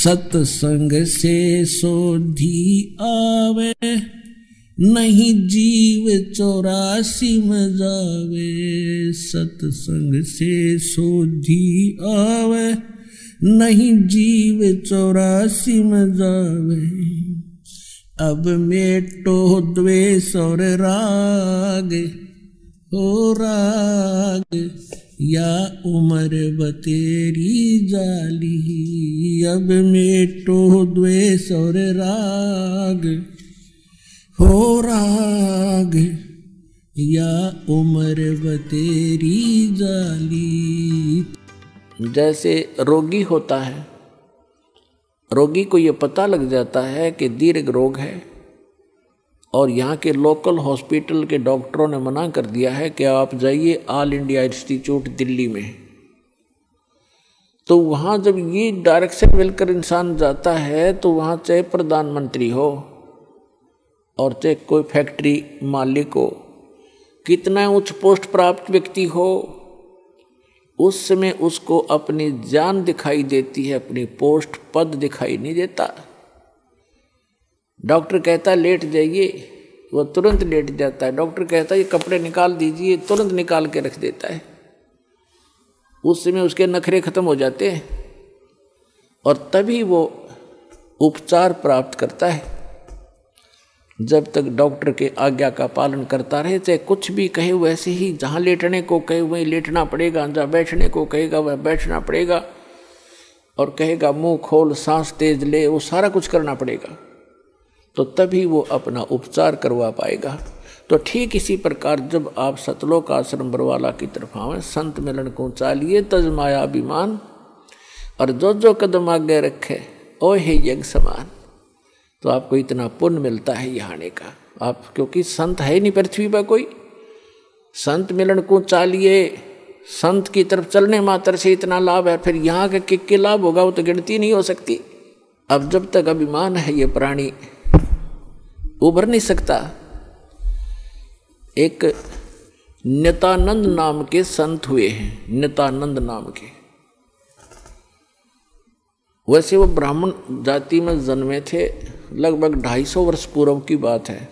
सत्संग से सोधी आवे, नहीं जीव 84 में जावे। सत्संग से सोधी आवे, नहीं जीव 84 में जावे। अब मेटो द्वेष और राग, हो राग या उम्र बतेरी जाली। अब मेटो द्वेष और राग, हो राग या उम्र बतेरी जाली। जैसे रोगी होता है, रोगी को ये पता लग जाता है कि दीर्घ रोग है और यहाँ के लोकल हॉस्पिटल के डॉक्टरों ने मना कर दिया है कि आप जाइए ऑल इंडिया इंस्टीट्यूट दिल्ली में। तो वहाँ जब ये डायरेक्शन मिलकर इंसान जाता है तो वहाँ चाहे प्रधानमंत्री हो और चाहे कोई फैक्ट्री मालिक हो, कितना उच्च पोस्ट प्राप्त व्यक्ति हो, उस समय उसको अपनी जान दिखाई देती है, अपनी पोस्ट पद दिखाई नहीं देता। डॉक्टर कहता है लेट जाइए, वो तुरंत लेट जाता है। डॉक्टर कहता है ये कपड़े निकाल दीजिए, तुरंत निकाल के रख देता है। उस समय उसके नखरे खत्म हो जाते हैं और तभी वो उपचार प्राप्त करता है। जब तक डॉक्टर के आज्ञा का पालन करता रहे, चाहे कुछ भी कहे वैसे ही, जहाँ लेटने को कहे वहीं लेटना पड़ेगा, जहाँ बैठने को कहेगा वह बैठना पड़ेगा, और कहेगा मुंह खोल सांस तेज ले, वो सारा कुछ करना पड़ेगा। तो तभी वो अपना उपचार करवा पाएगा। तो ठीक इसी प्रकार जब आप सतलोक आश्रम बरवाला की तरफ आवें, संत मिलन को चालिए तज माया अभिमान, और जो जो कदम आगे रखे ओ हे यज्ञ समान। तो आपको इतना पुण्य मिलता है यहाँ आने का। आप क्योंकि संत है नहीं पृथ्वी पर कोई, संत मिलन को चालिए, संत की तरफ चलने मात्र से इतना लाभ है, फिर यहाँ का किक्के लाभ होगा वो तो गिनती नहीं हो सकती। अब जब तक अभिमान है ये प्राणी उभर नहीं सकता। एक नित्यानंद नाम के संत हुए हैं, नित्यानंद नाम के। वैसे वो ब्राह्मण जाति में जन्मे थे, लगभग 250 वर्ष पूर्व की बात है।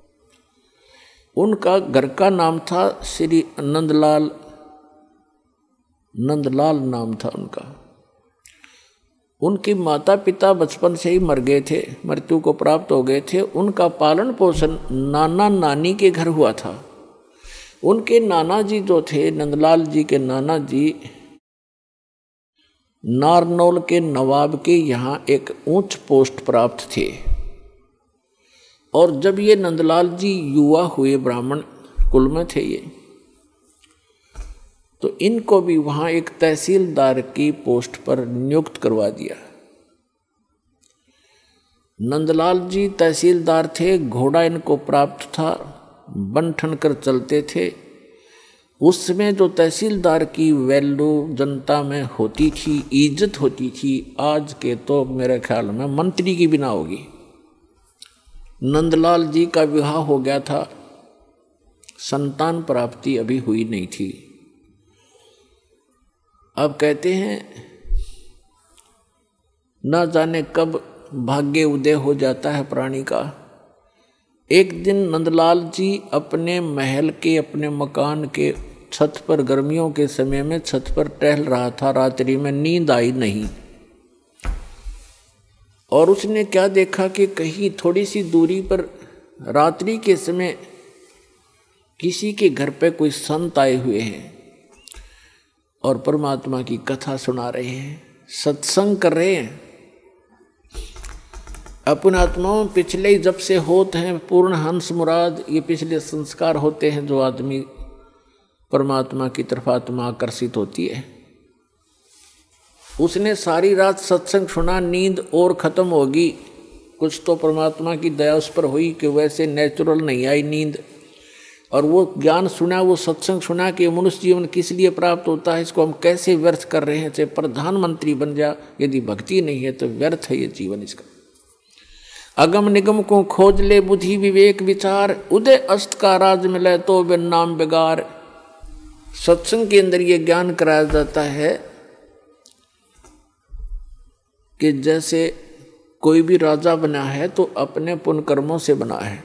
उनका घर का नाम था श्री नंदलाल, नंदलाल नाम था उनका। उनके माता पिता बचपन से ही मर गए थे, मृत्यु को प्राप्त हो गए थे। उनका पालन पोषण नाना नानी के घर हुआ था। उनके नाना जी जो थे, नंदलाल जी के नाना जी नारनौल के नवाब के यहाँ एक ऊंच पोस्ट प्राप्त थे। और जब ये नंदलाल जी युवा हुए, ब्राह्मण कुल में थे ये, तो इनको भी वहाँ एक तहसीलदार की पोस्ट पर नियुक्त करवा दिया। नंदलाल जी तहसीलदार थे, घोड़ा इनको प्राप्त था, बन ठन कर चलते थे। उस समय जो तहसीलदार की वैल्यू जनता में होती थी, इज्जत होती थी, आज के तो मेरे ख्याल में मंत्री की बिना होगी। नंदलाल जी का विवाह हो गया था, संतान प्राप्ति अभी हुई नहीं थी। अब कहते हैं ना जाने कब भाग्य उदय हो जाता है प्राणी का। एक दिन नंदलाल जी अपने महल के, अपने मकान के छत पर, गर्मियों के समय में छत पर टहल रहा था। रात्रि में नींद आई नहीं और उसने क्या देखा कि कहीं थोड़ी सी दूरी पर रात्रि के समय किसी के घर पे कोई संत आए हुए हैं और परमात्मा की कथा सुना रहे हैं, सत्संग कर रहे हैं। अपन आत्माओं पिछले जब से होते हैं पूर्ण हंस मुराद, ये पिछले संस्कार होते हैं जो आदमी परमात्मा की तरफ आत्मा आकर्षित होती है। उसने सारी रात सत्संग सुना, नींद और खत्म होगी। कुछ तो परमात्मा की दया उस पर हुई कि वैसे नेचुरल नहीं आई नींद, और वो ज्ञान सुना, वो सत्संग सुना कि मनुष्य जीवन किस लिए प्राप्त होता है, इसको हम कैसे व्यर्थ कर रहे हैं। चाहे प्रधानमंत्री बन जा, यदि भक्ति नहीं है तो व्यर्थ है ये जीवन इसका। अगम निगम को खोज ले बुद्धि विवेक विचार, उदय अस्त का राज मिले तो बिन नाम बेगार। सत्संग के अंदर ये ज्ञान कराया जाता है कि जैसे कोई भी राजा बना है तो अपने पुण्य कर्मों से बना है,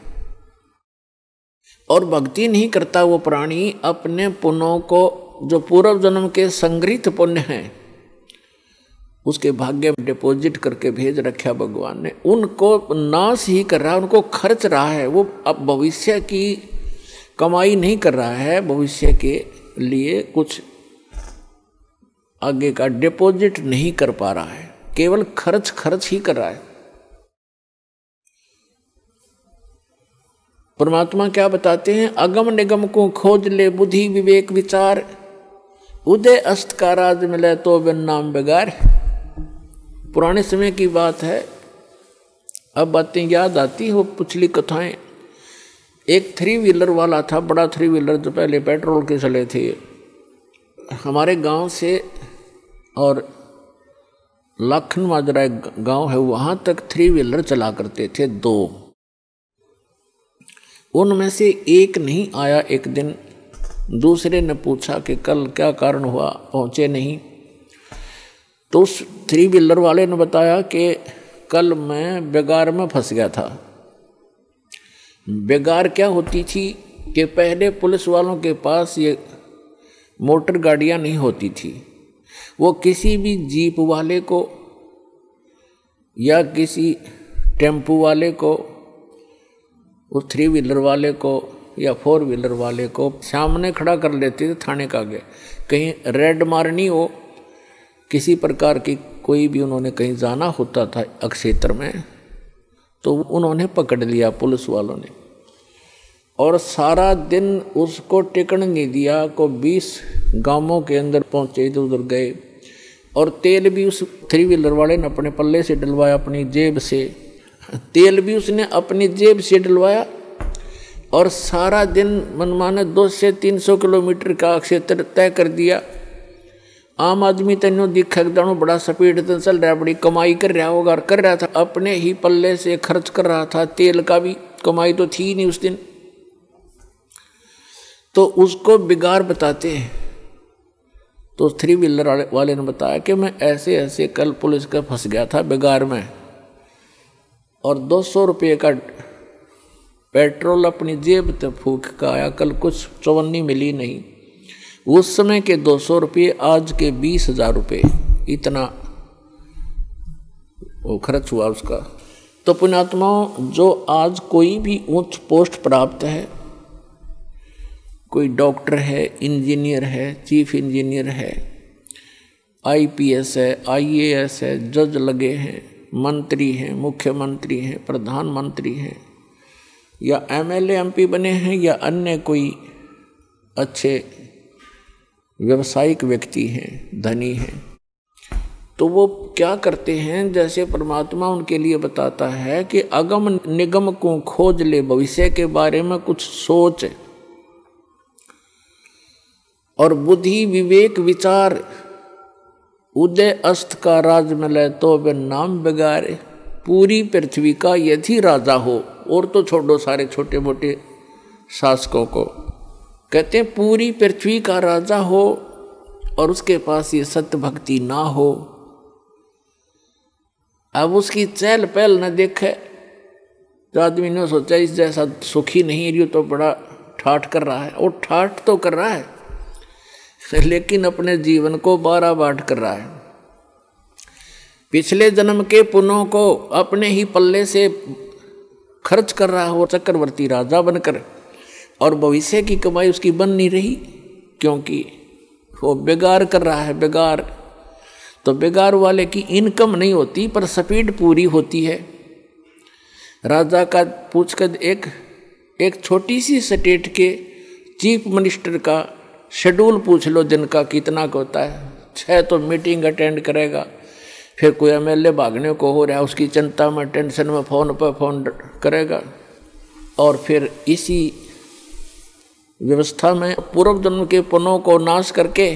और भक्ति नहीं करता वो प्राणी अपने पुण्यों को, जो पूर्व जन्म के संग्रहित पुण्य हैं, उसके भाग्य में डिपॉजिट करके भेज रखा भगवान ने, उनको नाश ही कर रहा है, उनको खर्च रहा है। वो अब भविष्य की कमाई नहीं कर रहा है, भविष्य के लिए कुछ आगे का डिपॉजिट नहीं कर पा रहा है, केवल खर्च ही कर रहा है। परमात्मा क्या बताते हैं? अगम निगम को खोज ले बुद्धि विवेक विचार, उदय अस्त का राज मिले तो बिन नाम बेगार। पुराने समय की बात है, अब बातें याद आती हो, पिछली कथाएं। एक 3 व्हीलर वाला था, बड़ा 3 व्हीलर जो पहले पेट्रोल के चले थे, हमारे गांव से और लाखन माजरा एक गांव है, वहां तक 3 व्हीलर चला करते थे 2। उनमें से एक नहीं आया। एक दिन दूसरे ने पूछा कि कल क्या कारण हुआ, पहुंचे नहीं। तो उस 3 व्हीलर वाले ने बताया कि कल मैं बेगार में फंस गया था। बेगार क्या होती थी कि पहले पुलिस वालों के पास ये मोटर गाड़ियां नहीं होती थी, वो किसी भी जीप वाले को या किसी टेम्पू वाले को, उस 3 व्हीलर वाले को या 4 व्हीलर वाले को सामने खड़ा कर लेते थे थाने का आगे। कहीं रेड मारनी हो, किसी प्रकार की कोई भी उन्होंने कहीं जाना होता था क्षेत्र में, तो उन्होंने पकड़ लिया पुलिस वालों ने, और सारा दिन उसको टिकन नहीं दिया। को 20 गांवों के अंदर पहुंचे, इधर उधर गए, और तेल भी उस 3 व्हीलर वाले ने अपने पल्ले से डलवाया, अपनी जेब से। तेल भी उसने अपनी जेब से डलवाया, और सारा दिन मनमाने 200 से 300 किलोमीटर का क्षेत्र तय कर दिया। आम आदमी तेनो दिखा दानो बड़ा स्पीड से चल रहा है, बड़ी कमाई कर रहा होगा, और कर रहा था अपने ही पल्ले से खर्च कर रहा था। तेल का भी कमाई तो थी नहीं उस दिन। तो उसको बिगाड़ बताते हैं। तो 3 व्हीलर वाले ने बताया कि मैं ऐसे ऐसे कल पुलिस का फंस गया था बिगाड़ में, और 200 रुपये का पेट्रोल अपनी जेब से फूंक का आया, कल कुछ चवन्नी मिली नहीं। उस समय के 200 रुपये आज के 20,000 रुपये, इतना वो खर्च हुआ उसका। तो पुण्यात्माओं, जो आज कोई भी उच्च पोस्ट प्राप्त है, कोई डॉक्टर है, इंजीनियर है, चीफ इंजीनियर है, IPS है, IAS है, जज लगे हैं, मंत्री हैं, मुख्यमंत्री हैं, प्रधानमंत्री हैं, या MLA MP बने हैं, या अन्य कोई अच्छे व्यावसायिक व्यक्ति हैं, धनी हैं, तो वो क्या करते हैं? जैसे परमात्मा उनके लिए बताता है कि अगम निगम को खोज ले, भविष्य के बारे में कुछ सोच, और बुद्धि विवेक विचार, उदय अस्त का राज मिले तो बिन नाम बेगारे। पूरी पृथ्वी का यदि राजा हो, और तो छोड़ो सारे छोटे मोटे शासकों को, कहते हैं पूरी पृथ्वी का राजा हो और उसके पास ये सत्य भक्ति ना हो, अब उसकी चहल पहल न देखे, तो आदमी ने सोचा इस जैसा सुखी नहीं रही, तो बड़ा ठाठ कर रहा है। और ठाठ तो कर रहा है, लेकिन अपने जीवन को 12 बाट कर रहा है। पिछले जन्म के पुण्यों को अपने ही पल्ले से खर्च कर रहा हो चक्रवर्ती राजा बनकर, और भविष्य की कमाई उसकी बन नहीं रही, क्योंकि वो बेगार कर रहा है। बेगार तो बेगार वाले की इनकम नहीं होती, पर स्पीड पूरी होती है। राजा का पूछकर एक छोटी सी स्टेट के चीफ मिनिस्टर का शेड्यूल पूछ लो दिन का कितना का होता है। 6 तो मीटिंग अटेंड करेगा, फिर कोई MLA भागने को हो रहा है, उसकी चिंता में टेंशन में फ़ोन पर फ़ोन करेगा, और फिर इसी व्यवस्था में पूर्व जन्म के पुण्यों को नाश करके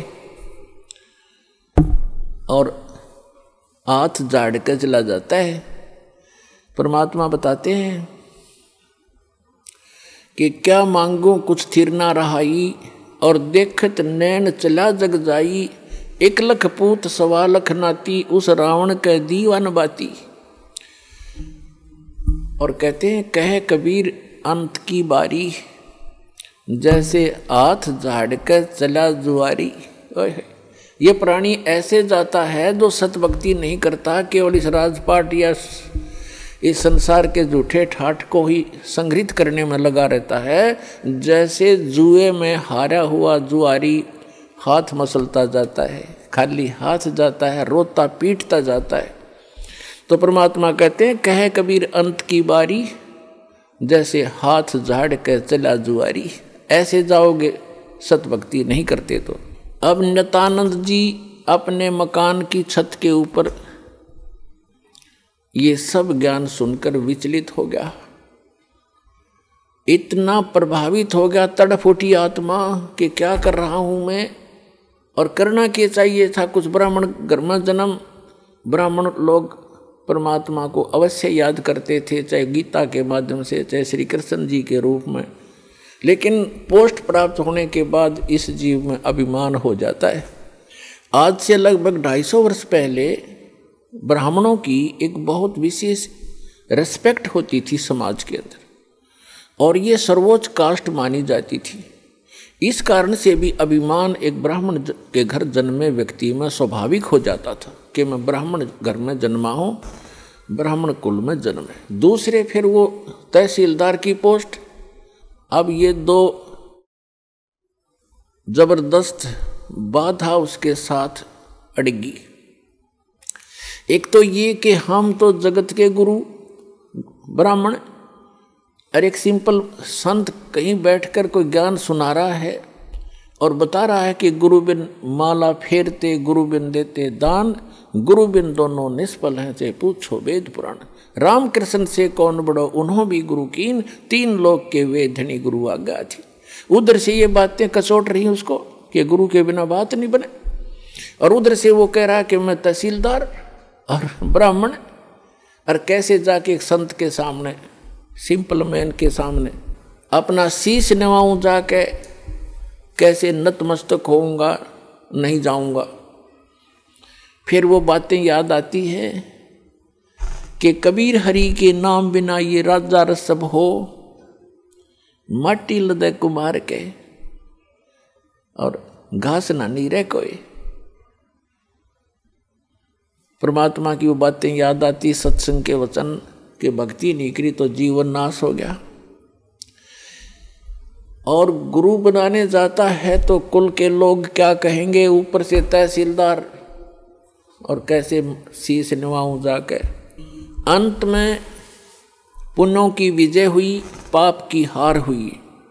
और हाथ झाड़ के चला जाता है। परमात्मा बताते हैं कि क्या मांगू कुछ थिर ना रहाई, और देखत नैन चला जग जाई, एक लख पूत सवा लख नाती, उस रावण के दीवान बाती। और कहते हैं कहे कबीर अंत की बारी, जैसे हाथ झाड़ कर चला जुआरी। ये प्राणी ऐसे जाता है जो सतभक्ति नहीं करता, केवल इस राजपाट या इस संसार के झूठे ठाठ को ही संग्रहित करने में लगा रहता है। जैसे जुए में हारा हुआ जुआरी हाथ मसलता जाता है, खाली हाथ जाता है, रोता पीटता जाता है। तो परमात्मा कहते हैं कहे कबीर अंत की बारी, जैसे हाथ झाड़ कर चला जुआरी। ऐसे जाओगे सतभक्ति नहीं करते तो। अब नित्यानंद जी अपने मकान की छत के ऊपर ये सब ज्ञान सुनकर विचलित हो गया, इतना प्रभावित हो गया, तड़फ उठी आत्मा कि क्या कर रहा हूं मैं, और करना क्या चाहिए था। कुछ ब्राह्मण घर में जन्म, ब्राह्मण लोग परमात्मा को अवश्य याद करते थे, चाहे गीता के माध्यम से, चाहे श्री कृष्ण जी के रूप में। लेकिन पोस्ट प्राप्त होने के बाद इस जीव में अभिमान हो जाता है। आज से लगभग 250 वर्ष पहले ब्राह्मणों की एक बहुत विशेष रिस्पेक्ट होती थी समाज के अंदर, और ये सर्वोच्च कास्ट मानी जाती थी। इस कारण से भी अभिमान एक ब्राह्मण के घर जन्मे व्यक्ति में स्वाभाविक हो जाता था कि मैं ब्राह्मण घर में जन्मा हूँ, ब्राह्मण कुल में जन्म है। दूसरे फिर वो तहसीलदार की पोस्ट। अब ये दो जबरदस्त बाधा उसके साथ अड़गी। एक तो ये कि हम तो जगत के गुरु ब्राह्मण, और एक सिंपल संत कहीं बैठकर कोई ज्ञान सुना रहा है और बता रहा है कि गुरु बिन माला फेरते, गुरु बिन देते दान, गुरु बिन दोनों निष्फल हैं, चाहे पूछो वेद पुराण। राम कृष्ण से कौन बड़ो, उन्हों भी गुरु कीन, 3 लोक के वेद धनी गुरु आज्ञा थी। उधर से ये बातें कसोट रही उसको कि गुरु के बिना बात नहीं बने, और उधर से वो कह रहा कि मैं तहसीलदार और ब्राह्मण, और कैसे जाके एक संत के सामने, सिंपल मैन के सामने अपना शीश नवाऊं, जाके कैसे नतमस्तक होऊंगा, नहीं जाऊंगा। फिर वो बातें याद आती है कि कबीर हरि के नाम बिना ये राजा रसब हो, माटी लदे कुमार के और घास ना नीरे कोई। परमात्मा की वो बातें याद आती, सत्संग के वचन के भक्ति नहीं करी तो जीवन नाश हो गया। और गुरु बनाने जाता है तो कुल के लोग क्या कहेंगे, ऊपर से तहसीलदार, और कैसे शीश निभाऊं जाके। अंत में पुण्यों की विजय हुई, पाप की हार हुई।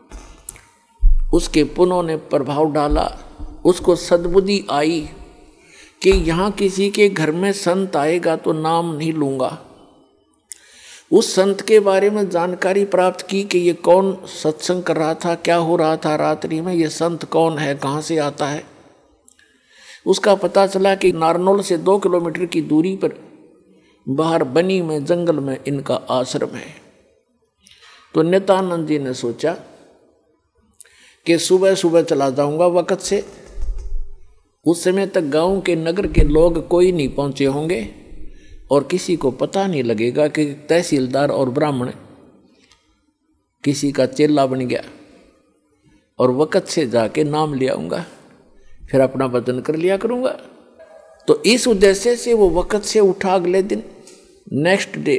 उसके पुण्यों ने प्रभाव डाला, उसको सद्बुद्धि आई कि यहाँ किसी के घर में संत आएगा तो नाम नहीं लूँगा। उस संत के बारे में जानकारी प्राप्त की कि ये कौन सत्संग कर रहा था, क्या हो रहा था रात्रि में, ये संत कौन है, कहाँ से आता है। उसका पता चला कि नारनौल से 2 किलोमीटर की दूरी पर बाहर बनी में जंगल में इनका आश्रम है। तो नित्यानंद जी ने सोचा कि सुबह सुबह चला जाऊंगा वक़्त से, उस समय तक गांव के नगर के लोग कोई नहीं पहुंचे होंगे और किसी को पता नहीं लगेगा कि तहसीलदार और ब्राह्मण किसी का चेला बन गया, और वक़्त से जाके नाम ले आऊँगा, फिर अपना वजन कर लिया करूँगा। तो इस उद्देश्य से वो वक़्त से उठा अगले दिन, नेक्स्ट डे,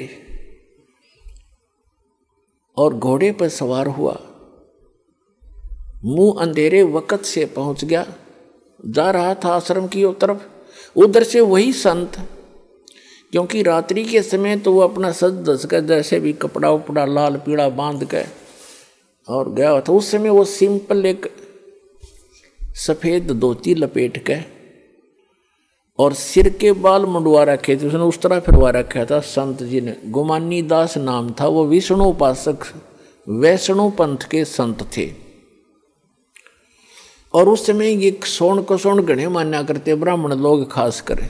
और घोड़े पर सवार हुआ, मुंह अंधेरे वक़्त से पहुंच गया, जा रहा था आश्रम की तरफ। उधर से वही संत, क्योंकि रात्रि के समय तो वो अपना सज धज कर जैसे भी कपड़ा उपड़ा लाल पीड़ा बांध के और गया था। उस समय वो सिंपल एक सफ़ेद धोती लपेट के और सिर के बाल मुंडवा रखे थे, उसने उस तरह फिरवा रखा था संत जी ने। गुमानी दास नाम था, वो विष्णु उपासक वैष्णव पंथ के संत थे। और उस समय ये सोन को सोन गणे मान्या करते ब्राह्मण लोग खास कर।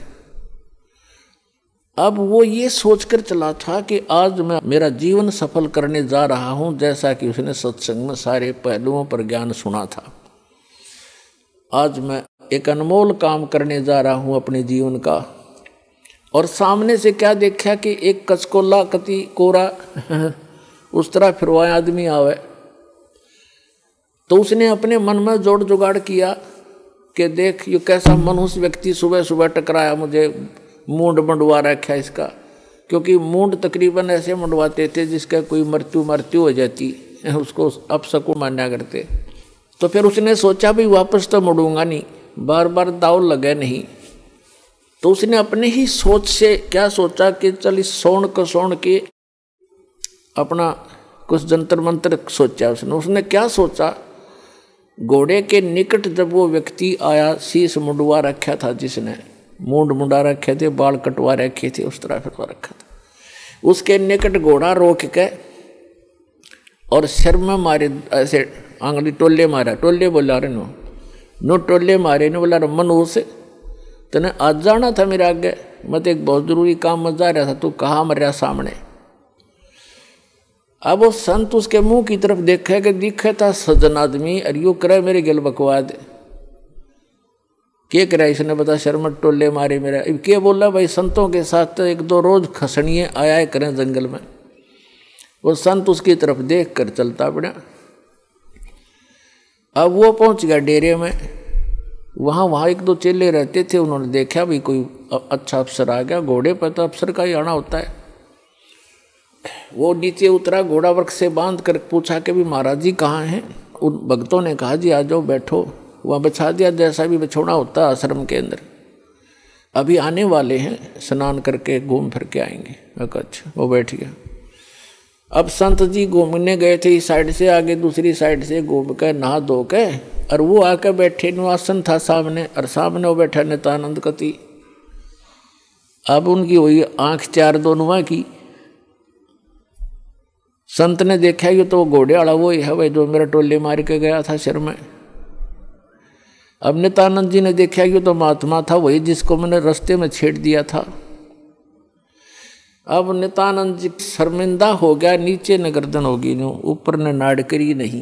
अब वो ये सोचकर चला था कि आज मैं मेरा जीवन सफल करने जा रहा हूँ, जैसा कि उसने सत्संग में सारे पहलुओं पर ज्ञान सुना था। आज मैं एक अनमोल काम करने जा रहा हूँ अपने जीवन का। और सामने से क्या देखा कि एक कचकोला कति कोरा उस तरह फिरवाया आदमी आवे। तो उसने अपने मन में जोड़ जुगाड़ किया कि देख ये कैसा मनुष्य व्यक्ति सुबह सुबह टकराया, मुझे मूंड मंडवा रखा इसका। क्योंकि मूंड तकरीबन ऐसे मंडवाते थे जिसका कोई मृत्यु हो जाती, उसको अपशकुन माना करते। तो फिर उसने सोचा भी वापस तो मुड़ूंगा नहीं, बार बार दाव लगे नहीं। तो उसने अपने ही सोच से क्या सोचा कि चल इस सोन को सोन के अपना कुछ जंतर मंत्र सोचा। उसने क्या सोचा, घोड़े के निकट जब वो व्यक्ति आया, शीश मुंडवा रखा था, जिसने मूंड मुंडा रखे थे, बाल कटवा रखे थे, उस तरह फिरवा रखा था, उसके निकट घोड़ा रोक के और सिर में मारे, ऐसे आंगली टोले मारा, टोले बोला रे नो टोले मारे ने बोला मनुष्य तने आज जाना था मेरे आगे, मैं तो एक बहुत जरूरी काम में जा रहा था, तू कहाँ मर रहा सामने। अब वो संत उसके मुंह की तरफ देखा कि दिखे था सज्जन आदमी, और यू करे मेरे गिल बकवाद क्या करा इसने बता, शर्मट टोले मारे मेरा। अब क्या बोला भाई, संतों के साथ तो एक दो रोज खसनिए आया करें जंगल में। वो संत उसकी तरफ देख कर चलता पड़ा। अब वो पहुंच गया डेरे में। वहाँ एक दो चेले रहते थे, उन्होंने देखा भी कोई अच्छा अफसर आ गया, घोड़े पर तो अफसर का ही आना होता है। वो नीचे उतरा, घोड़ा वर्क से बांध कर पूछा कि भी महाराज जी कहाँ हैं। उन भक्तों ने कहा जी आ जाओ बैठो, वहाँ बिछा दिया जैसा भी बिछोना होता है आश्रम के अंदर, अभी आने वाले हैं, स्नान करके घूम फिर के आएंगे। अच्छा, वो बैठ गया। अब संत जी घूमने गए थे इस साइड से, आगे दूसरी साइड से घूम कर नहा धो के, और वो आकर बैठे, आसन था सामने, और सामने वो बैठा नित्यानंद कति। अब उनकी हुई आंख चार दोनों की। संत ने देखा ये तो घोड़े वाला वो ही है भाई जो मेरा टोले मार के गया था सिर में। अब नित्यानंद जी ने देखा ये तो महात्मा था वही जिसको मैंने रास्ते में छेड़ दिया था। अब नित्यानंद जी शर्मिंदा हो गया, नीचे न गर्दन होगी नो, ऊपर ने नाड़ करी नहीं,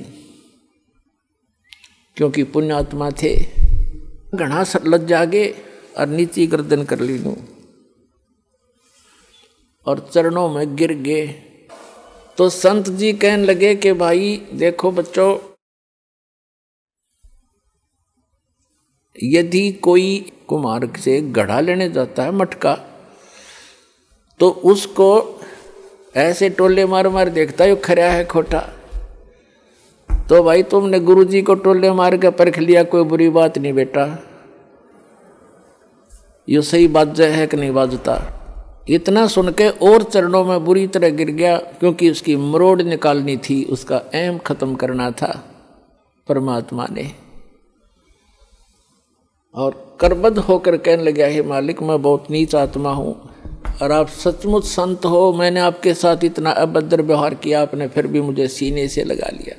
क्योंकि पुण्यात्मा थे। घना लज्जा गे और नीचे गर्दन कर ली नो, और चरणों में गिर गए। तो संत जी कहने लगे कि भाई देखो बच्चों, यदि कोई कुम्हार से गढ़ा लेने जाता है मटका, तो उसको ऐसे टोले मार मार देखता है खरा है खोटा। तो भाई तुमने गुरुजी को टोले मार के परख लिया, कोई बुरी बात नहीं बेटा, ये सही बाजा है कि नहीं बाजता। इतना सुन के और चरणों में बुरी तरह गिर गया, क्योंकि उसकी मरोड़ निकालनी थी, उसका ऐम खत्म करना था परमात्मा ने। और करबद्ध होकर कहने लगा, हे मालिक मैं बहुत नीच आत्मा हूँ, और आप सचमुच संत हो, मैंने आपके साथ इतना अभद्र व्यवहार किया, आपने फिर भी मुझे सीने से लगा लिया।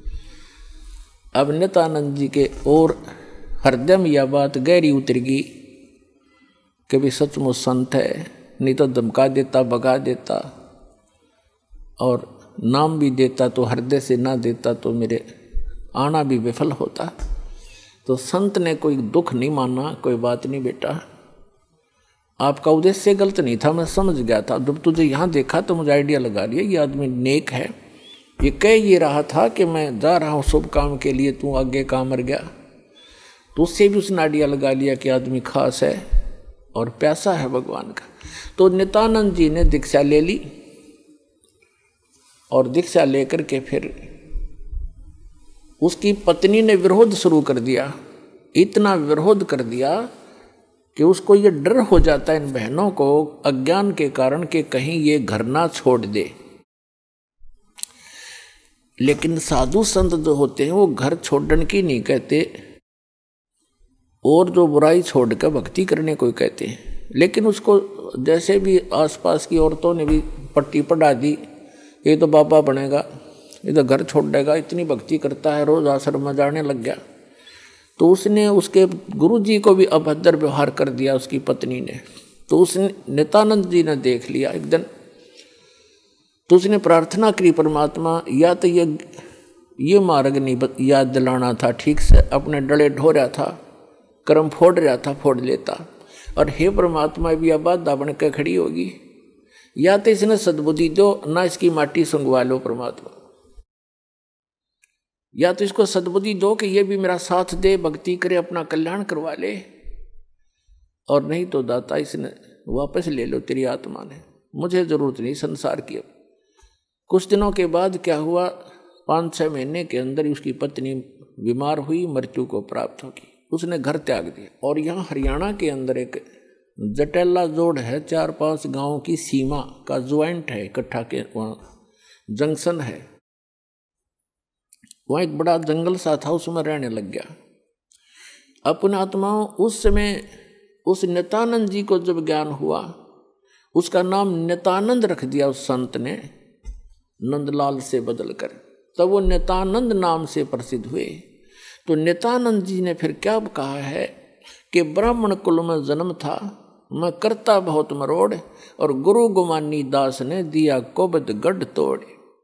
अब नित्यानंद जी के और हृदय में यह बात गहरी उतर गई कि भी सचमुच संत है, नहीं तो धमका देता, भगा देता, और नाम भी देता तो हृदय से ना देता तो मेरे आना भी विफल होता। तो संत ने कोई दुख नहीं माना, कोई बात नहीं बेटा, आपका उद्देश्य गलत नहीं था, मैं समझ गया था। जब तुझे यहाँ देखा तो मुझे आइडिया लगा लिया ये आदमी नेक है। ये कह ये रहा था कि मैं जा रहा हूँ शुभ काम के लिए, तू आगे काम मर गया। तो उससे भी उसने आइडिया लगा लिया कि आदमी खास है और प्यासा है भगवान का। तो नित्यानंद जी ने दीक्षा ले ली, और दीक्षा लेकर के फिर उसकी पत्नी ने विरोध शुरू कर दिया। इतना विरोध कर दिया कि उसको ये डर हो जाता है इन बहनों को अज्ञान के कारण कि कहीं ये घर ना छोड़ दे। लेकिन साधु संत जो होते हैं वो घर छोड़ने की नहीं कहते, और जो बुराई छोड़ कर भक्ति करने को कहते हैं। लेकिन उसको जैसे भी आसपास की औरतों ने भी पट्टी पढ़ा दी, ये तो बाबा बनेगा, ये तो घर छोड़ देगा, इतनी भक्ति करता है, रोज आश्रम में जाने लग गया। तो उसने उसके गुरुजी को भी अभद्र व्यवहार कर दिया उसकी पत्नी ने। तो उसने नित्यानंद जी ने देख लिया एक दिन, तो उसने प्रार्थना करी परमात्मा या तो ये मार्ग नहीं याद दिलाना था ठीक से, अपने डले ढो रहा था कर्म फोड़ रहा था फोड़ लेता। और हे परमात्मा भी अब बाधा बन के खड़ी होगी, या तो इसने सद्बुद्धि दो ना इसकी माटी सुंगवा लो परमात्मा, या तो इसको सद्बुद्धि दो कि ये भी मेरा साथ दे, भक्ति करे, अपना कल्याण करवा ले, और नहीं तो दाता इसने वापस ले लो तेरी आत्मा ने, मुझे जरूरत नहीं संसार की। अब कुछ दिनों के बाद क्या हुआ, 5-6 महीने के अंदर ही उसकी पत्नी बीमार हुई, मृत्यु को प्राप्त होगी, उसने घर त्याग दिया। और यहाँ हरियाणा के अंदर एक जटेला जोड़ है, 4-5 गांव की सीमा का ज्वाइंट है, इकट्ठा के वहाँ जंक्शन है, वहाँ एक बड़ा जंगल सा था, उसमें रहने लग गया। अपने आत्माओं उस समय उस नित्यानंद जी को जब ज्ञान हुआ, उसका नाम नित्यानंद रख दिया उस संत ने, नंदलाल से बदल कर, तब वो नित्यानंद नाम से प्रसिद्ध हुए। तो नित्यानंद जी ने फिर क्या कहा है कि ब्राह्मण कुल में जन्म था, मैं करता बहुत मरोड़, और गुरु गुमानी दास ने दिया कोबद गढ़ तोड़।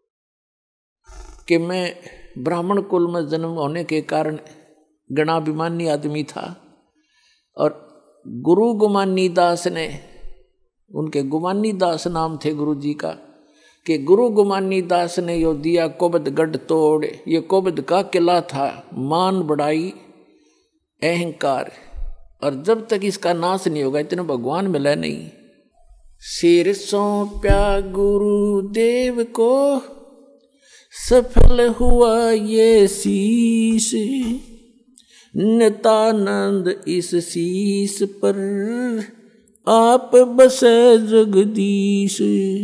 कि मैं ब्राह्मण कुल में जन्म होने के कारण गणाभिमानी आदमी था, और गुरु गुमानी दास ने, उनके गुमानी दास नाम थे गुरु जी का, कि गुरु गुमानी दास ने यो दिया कोबद गढ़ तोड़। ये कोबद का किला था, मान बढ़ाई अहंकार, और जब तक इसका नाश नहीं होगा इतना भगवान मिला नहीं। सिर सौंप्या गुरुदेव को, सफल हुआ ये शीश, नित्यानंद इस शीश पर आप बसे जगदीश।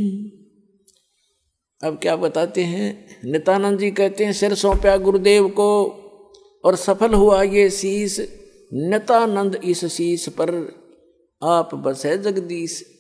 अब क्या बताते हैं, नित्यानंद जी कहते हैं सिर सौंप्या गुरुदेव को और सफल हुआ ये शीश, नित्यानंद इस शीश पर आप बसे जगदीश।